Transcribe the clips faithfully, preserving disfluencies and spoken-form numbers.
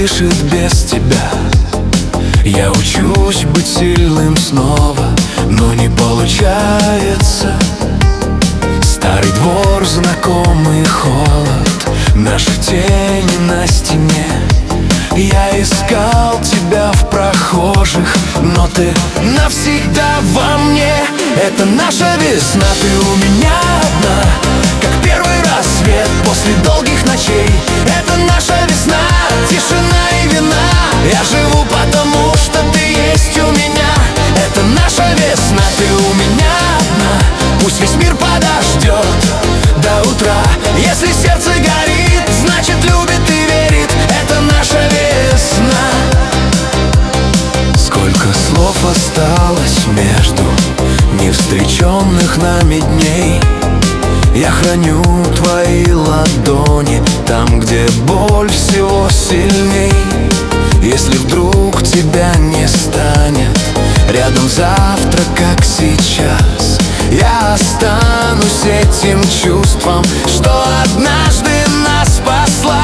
дышит без тебя. Я учусь быть сильным снова, но не получается. Старый двор, знакомый холод, наши тени на стене. Я искал тебя в прохожих, но ты навсегда во мне. Это наша весна, ты у меня одна, как первый рассвет после долгих ночей. Это наша весна, тишина и вина. Я живу потому, что ты есть у меня. Это наша весна, ты у меня одна. Пусть весь мир подождет до утра. Если сердце горит, значит любит и верит. Это наша весна. Сколько слов осталось между невстреченных нами дней. Я храню твои ладони там, где боль всего сильней. Если вдруг тебя не станет рядом завтра, как сейчас, я останусь этим чувством, что однажды нас спасла.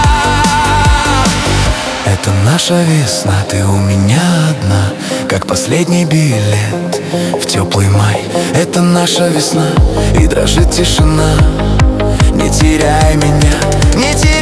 Это наша весна, ты у меня одна, как последний билет в теплый май. Это наша весна, и дрожит тишина. Не теряй меня, не теряй.